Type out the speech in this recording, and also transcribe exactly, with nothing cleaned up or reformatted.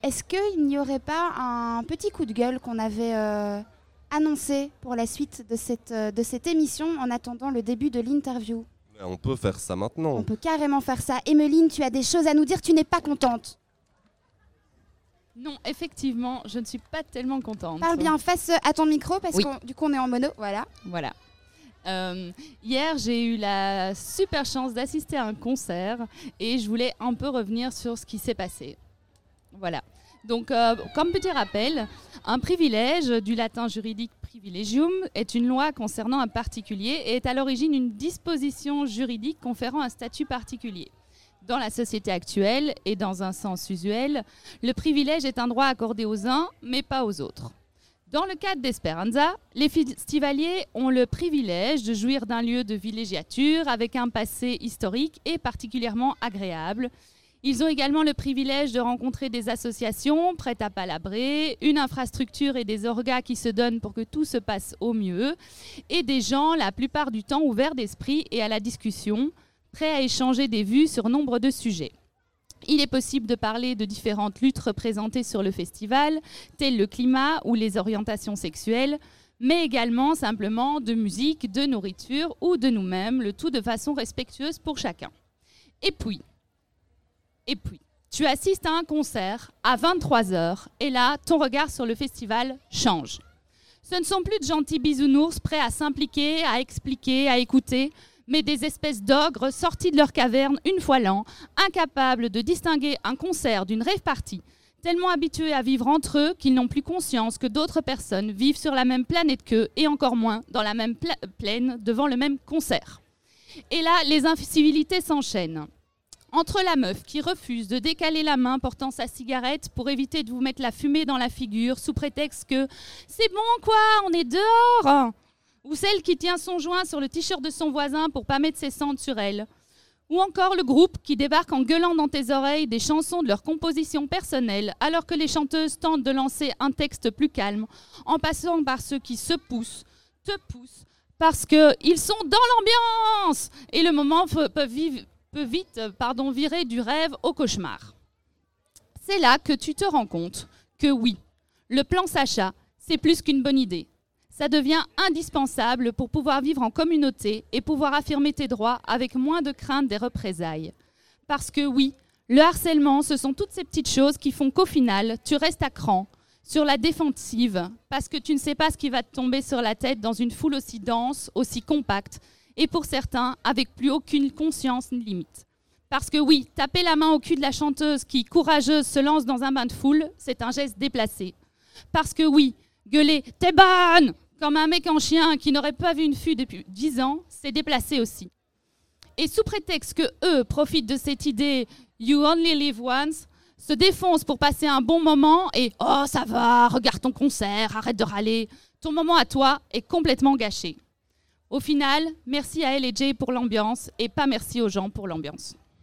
est-ce qu'il n'y aurait pas un petit coup de gueule qu'on avait euh, annoncé pour la suite de cette, euh, de cette émission en attendant le début de l'interview ? Mais on peut faire ça maintenant. On peut carrément faire ça. Emeline, tu as des choses à nous dire, tu n'es pas contente. Non, effectivement, je ne suis pas tellement contente. Parle bien face à ton micro parce Oui. que du coup on est en mono, voilà. Voilà. Euh, hier, j'ai eu la super chance d'assister à un concert et je voulais un peu revenir sur ce qui s'est passé. Voilà. Donc, euh, comme petit rappel, un privilège, du latin juridique privilegium, est une loi concernant un particulier et est à l'origine une disposition juridique conférant un statut particulier. Dans la société actuelle et dans un sens usuel, le privilège est un droit accordé aux uns, mais pas aux autres. Dans le cadre d'Esperanza, les festivaliers ont le privilège de jouir d'un lieu de villégiature avec un passé historique et particulièrement agréable. Ils ont également le privilège de rencontrer des associations prêtes à palabrer, une infrastructure et des orgas qui se donnent pour que tout se passe au mieux, et des gens, la plupart du temps, ouverts d'esprit et à la discussion, prêts à échanger des vues sur nombre de sujets. Il est possible de parler de différentes luttes représentées sur le festival, telles le climat ou les orientations sexuelles, mais également simplement de musique, de nourriture ou de nous-mêmes, le tout de façon respectueuse pour chacun. Et puis, et puis, tu assistes à un concert à vingt-trois heures et là, ton regard sur le festival change. Ce ne sont plus de gentils bisounours prêts à s'impliquer, à expliquer, à écouter, mais des espèces d'ogres sortis de leur caverne une fois l'an, incapables de distinguer un concert d'une rave party, tellement habitués à vivre entre eux qu'ils n'ont plus conscience que d'autres personnes vivent sur la même planète qu'eux et encore moins dans la même pla- plaine devant le même concert. Et là, les incivilités s'enchaînent. Entre la meuf qui refuse de décaler la main portant sa cigarette pour éviter de vous mettre la fumée dans la figure sous prétexte que « c'est bon quoi, on est dehors !» ou celle qui tient son joint sur le t-shirt de son voisin pour pas mettre ses cendres sur elle. Ou encore le groupe qui débarque en gueulant dans tes oreilles des chansons de leur composition personnelle alors que les chanteuses tentent de lancer un texte plus calme en passant par ceux qui se poussent, te poussent, parce qu'ils sont dans l'ambiance et le moment peut, peut, vivre, peut vite pardon, virer du rêve au cauchemar. C'est là que tu te rends compte que oui, le plan Sacha, c'est plus qu'une bonne idée. Ça devient indispensable pour pouvoir vivre en communauté et pouvoir affirmer tes droits avec moins de crainte des représailles. Parce que oui, le harcèlement, ce sont toutes ces petites choses qui font qu'au final, tu restes à cran, sur la défensive, parce que tu ne sais pas ce qui va te tomber sur la tête dans une foule aussi dense, aussi compacte, et pour certains, avec plus aucune conscience ni limite. Parce que oui, taper la main au cul de la chanteuse qui, courageuse, se lance dans un bain de foule, c'est un geste déplacé. Parce que oui, gueuler « t'es bonne !» comme un mec en chien qui n'aurait pas vu une fille depuis dix ans, c'est déplacé aussi. Et sous prétexte que eux profitent de cette idée « you only live once », se défoncent pour passer un bon moment et « oh ça va, regarde ton concert, arrête de râler », ton moment à toi est complètement gâché. Au final, merci à elle et Jay pour l'ambiance et pas merci aux gens pour l'ambiance.